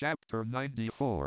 Chapter 94.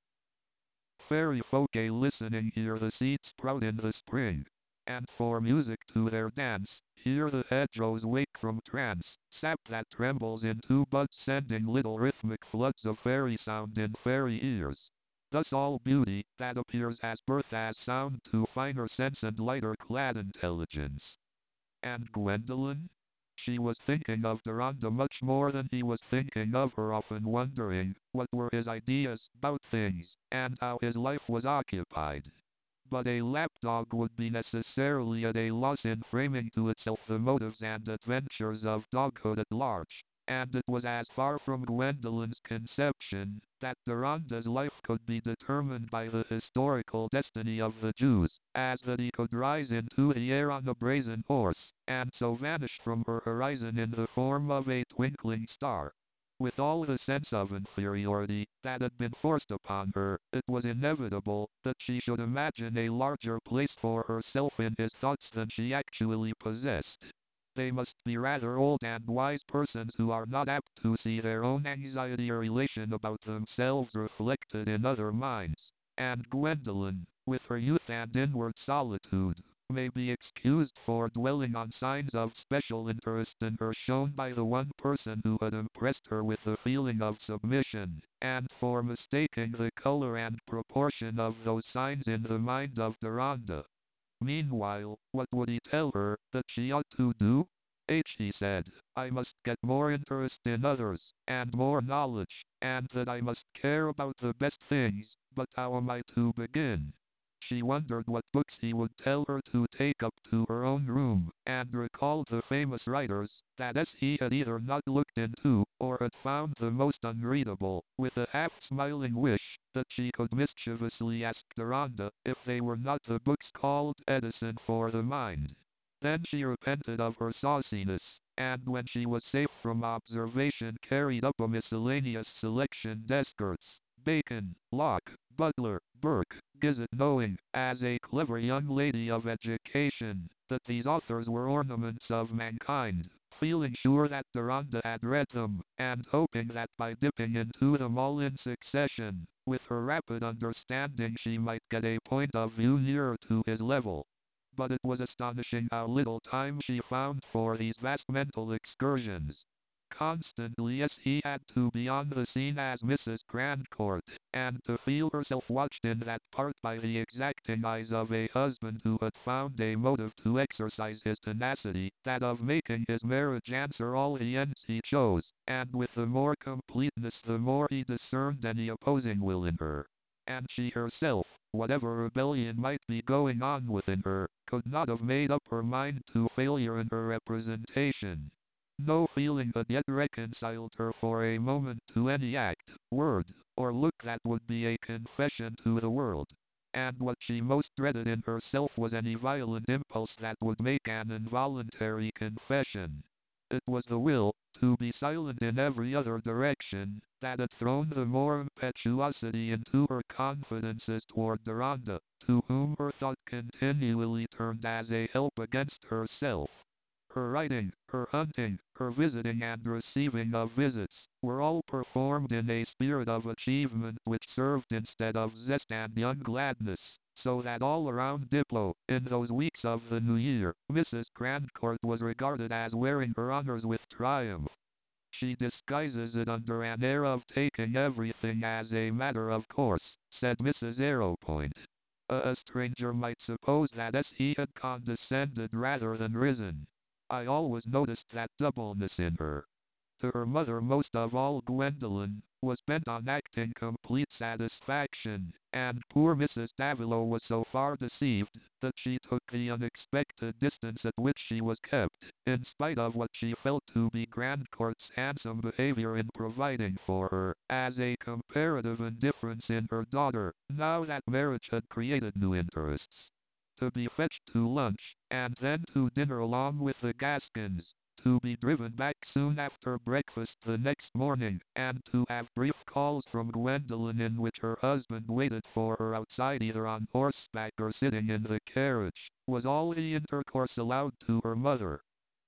Fairy folk a listening hear the seeds sprout in the spring, and for music to their dance, hear the hedgerows wake from trance, sap that trembles into buds sending little rhythmic floods of fairy sound in fairy ears. Thus all beauty, that appears as birth as sound to finer sense and lighter clad intelligence. And Gwendolen? She was thinking of Deronda much more than he was thinking of her, often wondering what were his ideas about things, and how his life was occupied. But a lapdog would be necessarily at a loss in framing to itself the motives and adventures of doghood at large, and it was as far from Gwendolen's conception that Deronda's life could be determined by the historical destiny of the Jews, as that he could rise into the air on a brazen horse, and so vanish from her horizon in the form of a twinkling star. With all the sense of inferiority that had been forced upon her, it was inevitable that she should imagine a larger place for herself in his thoughts than she actually possessed. They must be rather old and wise persons who are not apt to see their own anxiety or elation about themselves reflected in other minds. And Gwendolen, with her youth and inward solitude, may be excused for dwelling on signs of special interest in her shown by the one person who had impressed her with a feeling of submission, and for mistaking the color and proportion of those signs in the mind of Deronda. Meanwhile, what would he tell her that she ought to do? He said, I must get more interest in others, and more knowledge, and that I must care about the best things, but how am I to begin? She wondered what books he would tell her to take up to her own room, and recalled the famous writers that he had either not looked into, or had found the most unreadable, with a half-smiling wish that she could mischievously ask Deronda if they were not the books called Edison for the Mind. Then she repented of her sauciness, and when she was safe from observation carried up a miscellaneous selection Descartes, Bacon, Locke, Butler, Burke, Gizet, knowing, as a clever young lady of education, that these authors were ornaments of mankind, feeling sure that Deronda had read them, and hoping that by dipping into them all in succession, with her rapid understanding she might get a point of view nearer to his level. But it was astonishing how little time she found for these vast mental excursions. Constantly he had to be on the scene as Mrs. Grandcourt, and to feel herself watched in that part by the exacting eyes of a husband who had found a motive to exercise his tenacity, that of making his marriage answer all the ends he chose, and with the more completeness the more he discerned any opposing will in her. And she herself, whatever rebellion might be going on within her, could not have made up her mind to failure in her representation. No feeling had yet reconciled her for a moment to any act, word, or look that would be a confession to the world. And what she most dreaded in herself was any violent impulse that would make an involuntary confession. It was the will to be silent in every other direction that had thrown the more impetuosity into her confidences toward Deronda, to whom her thought continually turned as a help against herself. Her writing, her hunting, her visiting and receiving of visits, were all performed in a spirit of achievement which served instead of zest and young gladness, so that all around Diplow, in those weeks of the new year, Mrs. Grandcourt was regarded as wearing her honors with triumph. She disguises it under an air of taking everything as a matter of course, said Mrs. Arrowpoint. A stranger might suppose that he had condescended rather than risen. I always noticed that doubleness in her. To her mother most of all Gwendolen was bent on acting complete satisfaction, and poor Mrs. Davilow was so far deceived that she took the unexpected distance at which she was kept, in spite of what she felt to be Grandcourt's handsome behavior in providing for her, as a comparative indifference in her daughter, now that marriage had created new interests. To be fetched to lunch, and then to dinner along with the Gaskins, to be driven back soon after breakfast the next morning, and to have brief calls from Gwendolen in which her husband waited for her outside either on horseback or sitting in the carriage, was all the intercourse allowed to her mother.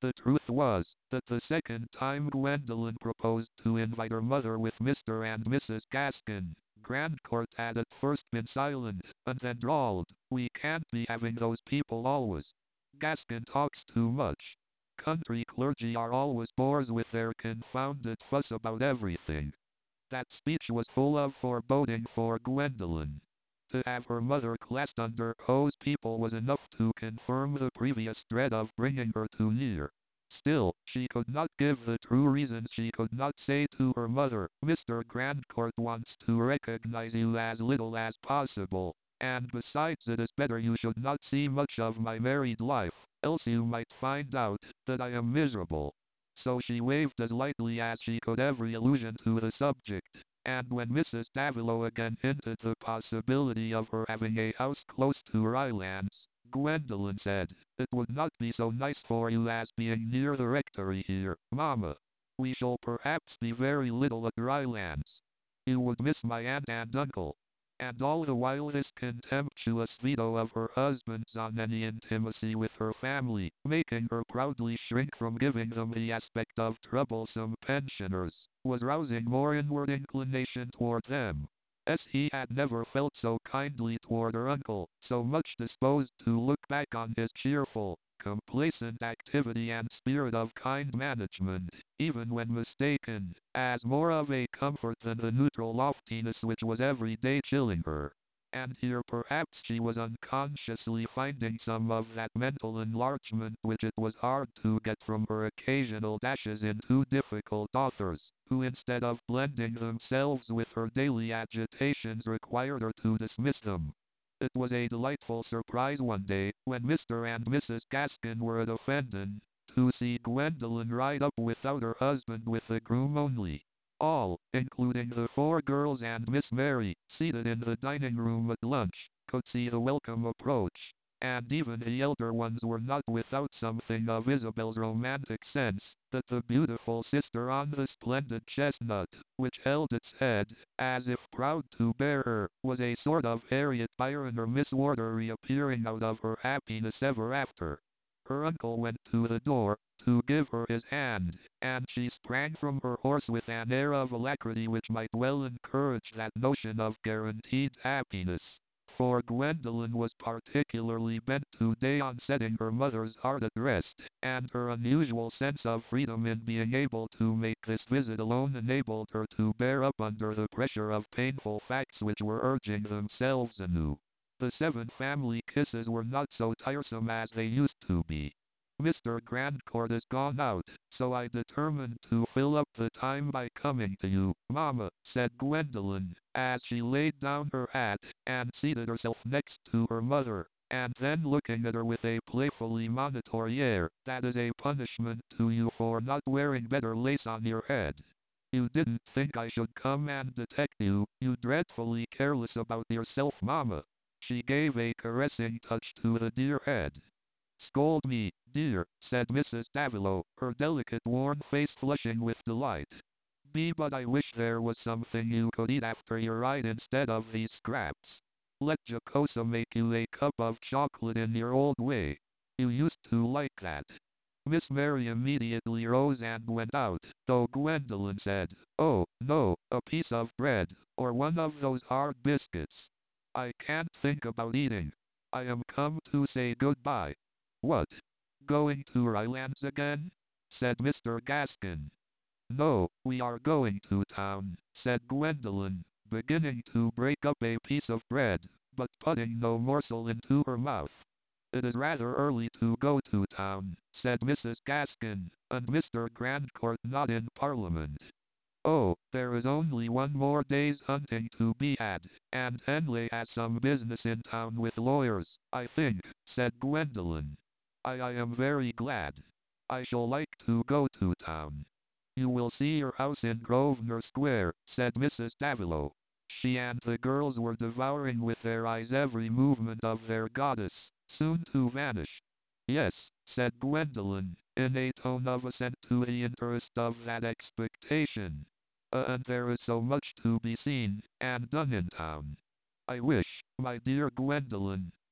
The truth was, that the second time Gwendolen proposed to invite her mother with Mr. and Mrs. Gaskin, Grandcourt had at first been silent, and then drawled, "We can't be having those people always. Gaskin talks too much. Country clergy are always bores with their confounded fuss about everything." That speech was full of foreboding for Gwendolen. To have her mother classed under those people was enough to confirm the previous dread of bringing her too near. Still, she could not give the true reasons. She could not say to her mother, "Mr. Grandcourt wants to recognize you as little as possible, and besides it is better you should not see much of my married life, else you might find out that I am miserable." So she waived as lightly as she could every allusion to the subject. And when Mrs. Davilow again hinted the possibility of her having a house close to Rylands, Gwendolen said, "It would not be so nice for you as being near the rectory here, Mamma. We shall perhaps be very little at Rylands. You would miss my aunt and uncle." And all the while this contemptuous veto of her husband's on any intimacy with her family, making her proudly shrink from giving them the aspect of troublesome pensioners, was rousing more inward inclination toward them. As he had never felt so kindly toward her uncle, so much disposed to look back on his cheerful, complacent activity and spirit of kind management, even when mistaken, as more of a comfort than the neutral loftiness which was every day chilling her. And here perhaps she was unconsciously finding some of that mental enlargement which it was hard to get from her occasional dashes into difficult authors, who instead of blending themselves with her daily agitations required her to dismiss them. It was a delightful surprise one day, when Mr. and Mrs. Gaskin were at Offendon, to see Gwendolen ride up without her husband with the groom only. All, including the four girls and Miss Mary, seated in the dining room at lunch, could see the welcome approach, and even the elder ones were not without something of Isabel's romantic sense, that the beautiful sister on the splendid chestnut, which held its head, as if proud to bear her, was a sort of Harriet Byron or Miss Warder reappearing out of her happiness ever after. Her uncle went to the door, to give her his hand, and she sprang from her horse with an air of alacrity which might well encourage that notion of guaranteed happiness. For Gwendolen was particularly bent today on setting her mother's heart at rest, and her unusual sense of freedom in being able to make this visit alone enabled her to bear up under the pressure of painful facts which were urging themselves anew. The 7 family kisses were not so tiresome as they used to be. "Mr. Grandcourt is gone out, so I determined to fill up the time by coming to you, Mamma," said Gwendolen, as she laid down her hat, and seated herself next to her mother, and then looking at her with a playfully monitory air, "that is a punishment to you for not wearing better lace on your head. You didn't think I should come and detect you, you dreadfully careless about yourself, Mamma." She gave a caressing touch to the dear head. "Scold me, dear," said Mrs. Davilow, her delicate worn face flushing with delight. But I wish there was something you could eat after your ride instead of these scraps. Let Jocosa make you a cup of chocolate in your old way. You used to like that." Miss Mary immediately rose and went out, though Gwendolen said, "Oh, no, a piece of bread, or one of those hard biscuits. I can't think about eating. I am come to say goodbye." "What? Going to Rylands again?" said Mr. Gaskin. "No, we are going to town," said Gwendolen, beginning to break up a piece of bread, but putting no morsel into her mouth. "It is rather early to go to town," said Mrs. Gaskin, "and Mr. Grandcourt not in Parliament." "Oh, there is only one more day's hunting to be had, and Henley has some business in town with lawyers, I think," said Gwendolen. I am very glad. I shall like to go to town." "You will see your house in Grosvenor Square," said Mrs. Davilow. She and the girls were devouring with their eyes every movement of their goddess, soon to vanish. "Yes," said Gwendolen, in a tone of assent to the interest of that expectation. And there is so much to be seen and done in town. I wish, my dear Gwendolen,"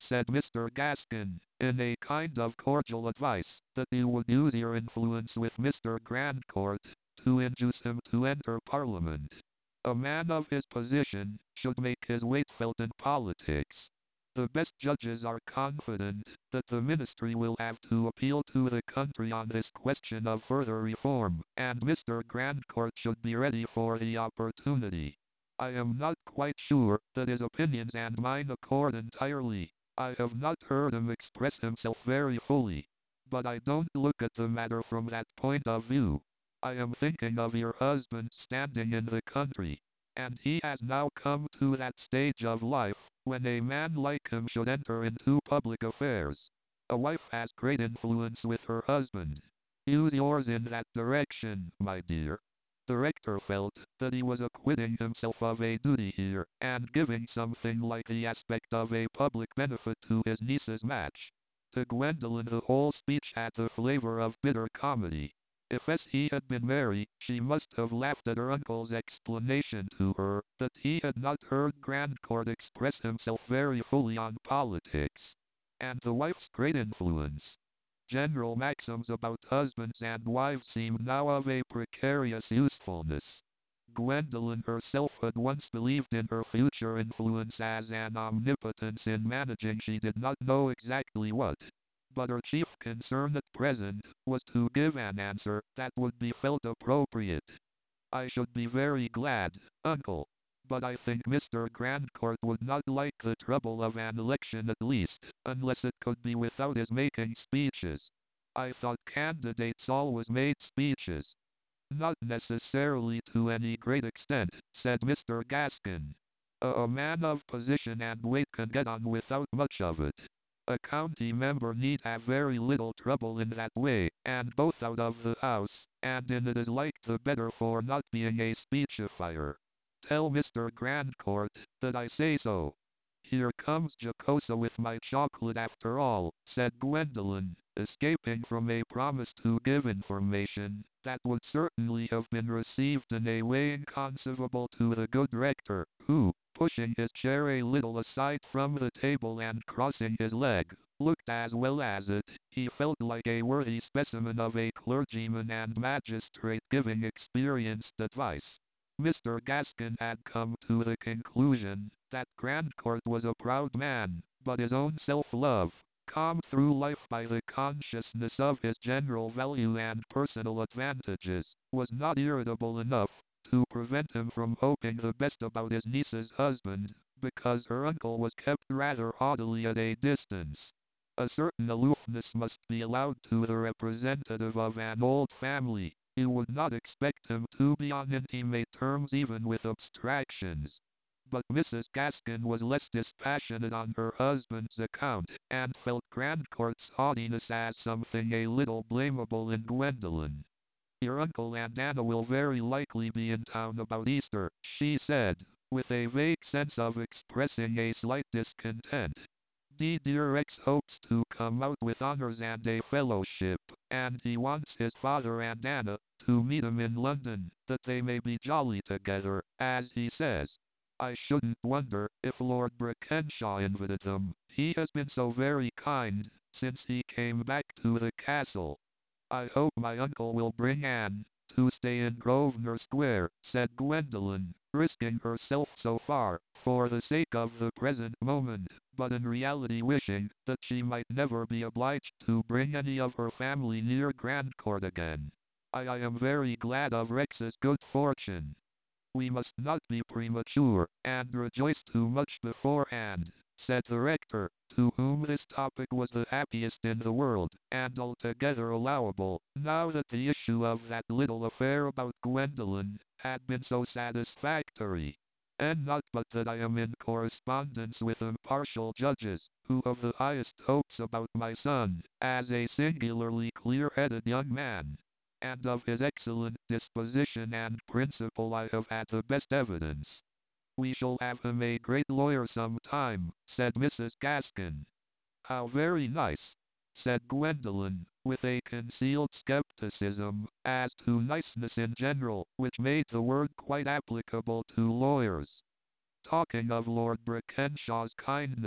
said Mr. Gaskin, in a kind of cordial advice, that you would use your influence with Mr. Grandcourt to induce him to enter Parliament. A man of his position should make his weight felt in politics. The best judges are confident that the ministry will have to appeal to the country on this question of further reform, and Mr. Grandcourt should be ready for the opportunity. I am not quite sure that his opinions and mine accord entirely. I have not heard him express himself very fully. But I don't look at the matter from that point of view. I am thinking of your husband's standing in the country, and he has now come to that stage of life when a man like him should enter into public affairs. A wife has great influence with her husband. Use yours in that direction, my dear. The rector felt that he was acquitting himself of a duty here, and giving something like the aspect of a public benefit to his niece's match. To Gwendolen the whole speech had the flavor of bitter comedy. If as he had been merry, she must have laughed at her uncle's explanation to her that he had not heard Grandcourt express himself very fully on politics. And the wife's great influence. General maxims about husbands and wives seemed now of a precarious usefulness. Gwendolen herself had once believed in her future influence as an omnipotence in managing she did not know exactly what. But her chief concern at present was to give an answer that would be felt appropriate. I should be very glad, uncle. But I think Mr. Grandcourt would not like the trouble of an election at least, unless it could be without his making speeches. I thought candidates always made speeches. Not necessarily to any great extent, said Mr. Gaskin. A man of position and weight can get on without much of it. A county member need have very little trouble in that way, and both out of the House, and in it is liked the better for not being a speechifier. Tell Mr. Grandcourt that I say so. Here comes Jocosa with my chocolate after all, said Gwendolen, escaping from a promise to give information that would certainly have been received in a way inconceivable to the good rector, who, pushing his chair a little aside from the table and crossing his leg, looked as well as it, he felt like a worthy specimen of a clergyman and magistrate giving experienced advice. Mr. Gaskin had come to the conclusion that Grandcourt was a proud man, but his own self-love, calmed through life by the consciousness of his general value and personal advantages, was not irritable enough to prevent him from hoping the best about his niece's husband, because her uncle was kept rather haughtily at a distance. A certain aloofness must be allowed to the representative of an old family. You would not expect him to be on intimate terms even with abstractions. But Mrs. Gaskin was less dispassionate on her husband's account, and felt Grandcourt's haughtiness as something a little blamable in Gwendolen. Your uncle and Anna will very likely be in town about Easter, she said, with a vague sense of expressing a slight discontent. Dear Rex hopes to come out with honors and a fellowship, and he wants his father and Anna to meet him in London, that they may be jolly together, as he says. I shouldn't wonder if Lord Brickenshaw invited them. He has been so very kind since he came back to the castle. I hope my uncle will bring Anne to stay in Grosvenor Square, said Gwendolen, risking herself so far, for the sake of the present moment, but in reality wishing that she might never be obliged to bring any of her family near Grandcourt again. I am very glad of Rex's good fortune. We must not be premature, and rejoice too much beforehand, said the rector, to whom this topic was the happiest in the world, and altogether allowable, now that the issue of that little affair about Gwendolen had been so satisfactory. And not but that I am in correspondence with impartial judges, who have the highest hopes about my son, as a singularly clear-headed young man. And of his excellent disposition and principle I have had the best evidence. We shall have him a great lawyer some time, said Mrs. Gaskin. How very nice, said Gwendolen, with a concealed skepticism as to niceness in general, which made the word quite applicable to lawyers. Talking of Lord Brickenshaw's kindness,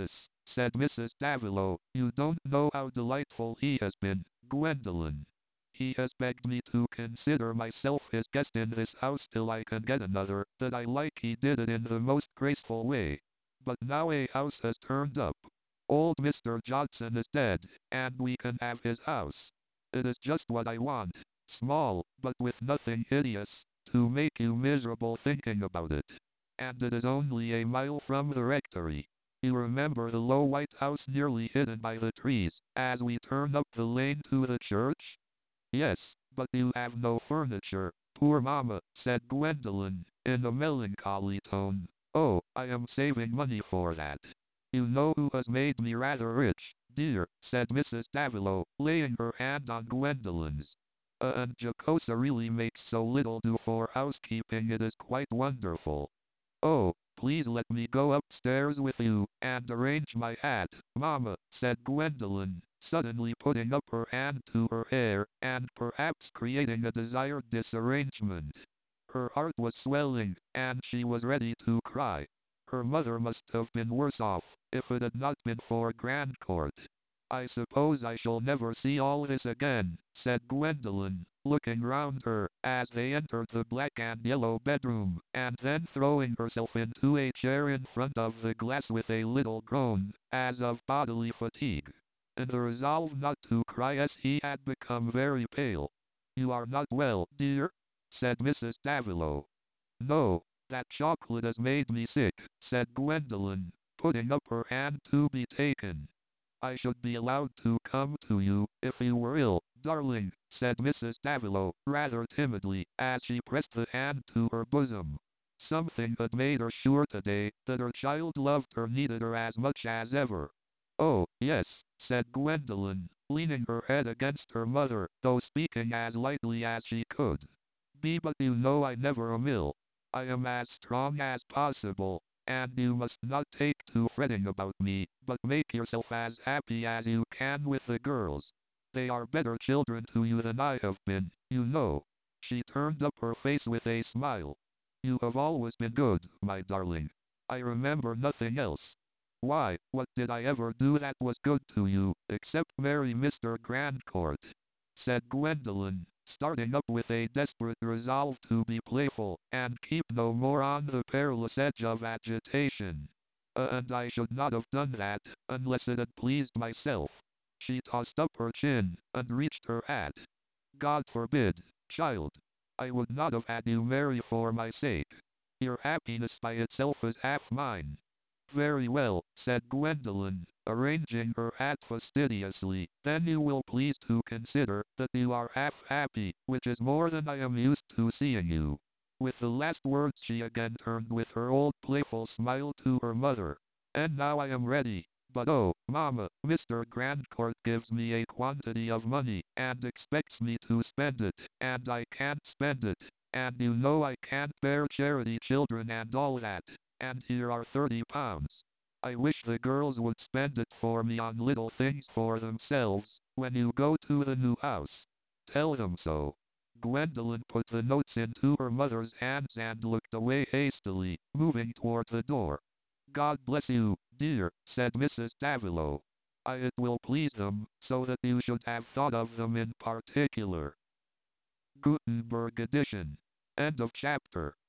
said Mrs. Davilo. You don't know how delightful he has been, Gwendolen. He has begged me to consider myself his guest in this house till I can get another that I like. He did it in the most graceful way. But now a house has turned up. Old Mr. Johnson is dead, and we can have his house. It is just what I want. Small, but with nothing hideous, to make you miserable thinking about it. And it is only a mile from the rectory. You remember the low white house nearly hidden by the trees, as we turn up the lane to the church? Yes, but you have no furniture. Poor mamma, said Gwendolen, in a melancholy tone. Oh, I am saving money for that. You know who has made me rather rich, dear, said Mrs. Davilo, laying her hand on Gwendolen's. And Jocosa really makes so little do for housekeeping, it is quite wonderful. Oh, please let me go upstairs with you, and arrange my hat, mamma, said Gwendolen, suddenly putting up her hand to her hair, and perhaps creating a desired disarrangement. Her heart was swelling, and she was ready to cry. Her mother must have been worse off, if it had not been for Grandcourt. I suppose I shall never see all this again, said Gwendolen, looking round her, as they entered the black and yellow bedroom, and then throwing herself into a chair in front of the glass with a little groan, as of bodily fatigue. In the resolve not to cry, as he had become very pale. You are not well, dear? Said Mrs. Davilo. No, that chocolate has made me sick, said Gwendolen, putting up her hand to be taken. I should be allowed to come to you, if you were ill, darling, said Mrs. Davilo, rather timidly, as she pressed the hand to her bosom. Something had made her sure today that her child loved her, needed her as much as ever. Oh, yes, said Gwendolen, leaning her head against her mother, though speaking as lightly as she could. But you know I never am ill. I am as strong as possible, and you must not take to fretting about me, but make yourself as happy as you can with the girls. They are better children to you than I have been, you know. She turned up her face with a smile. You have always been good, my darling. I remember nothing else. Why, what did I ever do that was good to you, except marry Mr. Grandcourt? Said Gwendolen, starting up with a desperate resolve to be playful, and keep no more on the perilous edge of agitation. And I should not have done that, unless it had pleased myself. She tossed up her chin, and reached her hat. God forbid, child. I would not have had you marry for my sake. Your happiness by itself is half mine. Very well, said Gwendolen, arranging her hat fastidiously. Then you will please to consider that you are half happy, which is more than I am used to seeing you. With the last words she again turned with her old playful smile to her mother. And now I am ready. But oh, mamma, Mr. Grandcourt gives me a quantity of money, and expects me to spend it, and I can't spend it. And you know I can't bear charity children and all that. And here are £30. I wish the girls would spend it for me on little things for themselves, when you go to the new house. Tell them so. Gwendolen put the notes into her mother's hands and looked away hastily, moving toward the door. God bless you, dear, said Mrs. Davilo. It will please them, so that you should have thought of them in particular. Gutenberg edition. End of chapter.